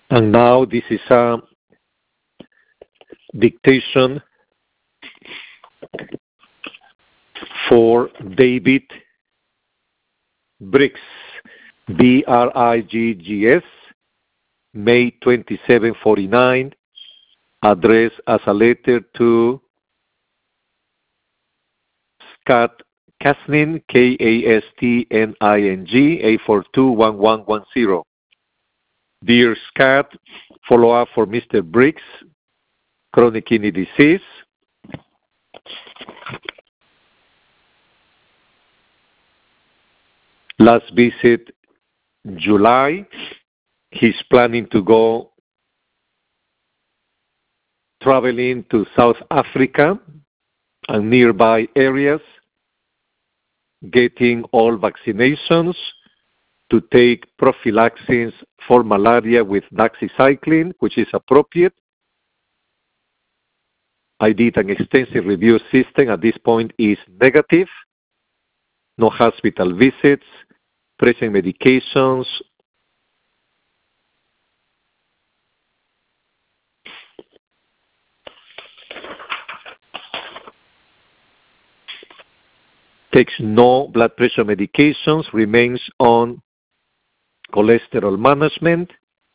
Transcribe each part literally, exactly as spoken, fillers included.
And now this is a dictation for David Briggs, B R I G G S, May twenty-seven forty-nine, addressed as a letter to Scott Kasnin, K A S T N I N G, eight four two, one one one zero. Dear Scott, follow-up for Mister Briggs, chronic kidney disease. Last visit, July. He's planning to go traveling to South Africa and nearby areas, getting all vaccinations, to take prophylaxis for malaria with doxycycline, which is appropriate. I did an extensive review system. At this point is negative. No hospital visits, present medications. Takes no blood pressure medications, remains on cholesterol management.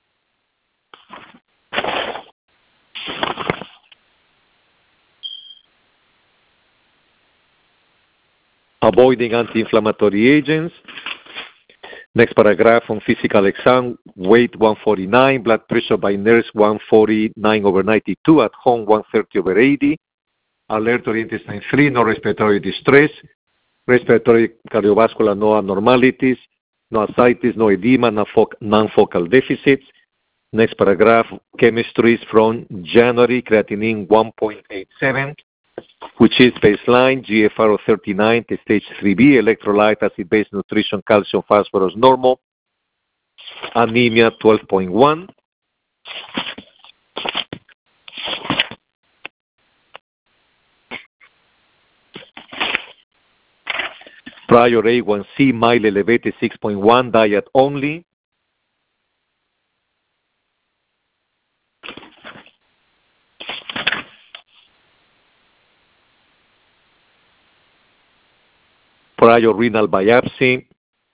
Avoiding anti-inflammatory agents. Next paragraph on physical exam, weight one forty-nine, blood pressure by nurse one forty-nine over ninety-two, at home one thirty over eighty, alert or intestine free, no respiratory distress, respiratory cardiovascular, no abnormalities, no ascites, no edema, no non-focal deficits. Next paragraph, chemistries from January, creatinine one point eight seven, which is baseline, G F R of thirty-nine, stage three B, electrolyte, acid-base nutrition, calcium, phosphorus, normal, anemia twelve point one. Prior A one C, mild elevated six point one, diet only. Prior renal biopsy.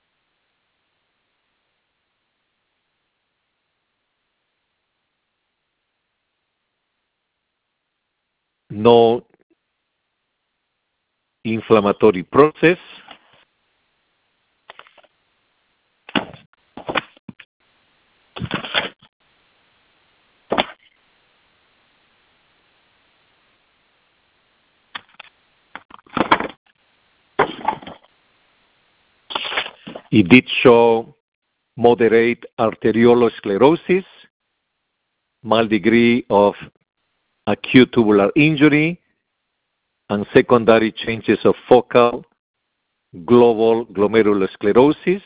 No inflammatory process. It did show moderate arteriolosclerosis, mild degree of acute tubular injury, and secondary changes of focal global glomerulosclerosis.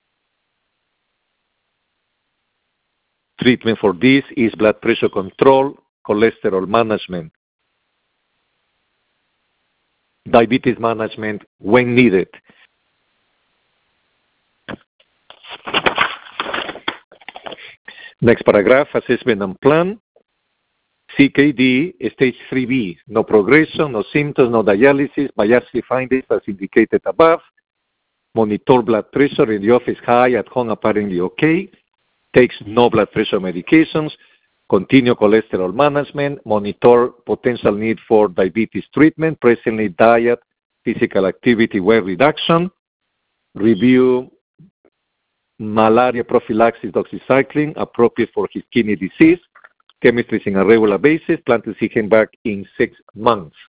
Treatment for this is blood pressure control, cholesterol management, diabetes management when needed. Next paragraph, assessment and plan. C K D, stage three B, no progression, no symptoms, no dialysis, biopsy findings as indicated above. Monitor blood pressure in the office high, at home apparently okay. Takes no blood pressure medications. Continue cholesterol management. Monitor potential need for diabetes treatment. Presently diet, physical activity, weight reduction. Review malaria prophylaxis, doxycycline, appropriate for his kidney disease. Chemistries on a regular basis. Plan to see him back in six months.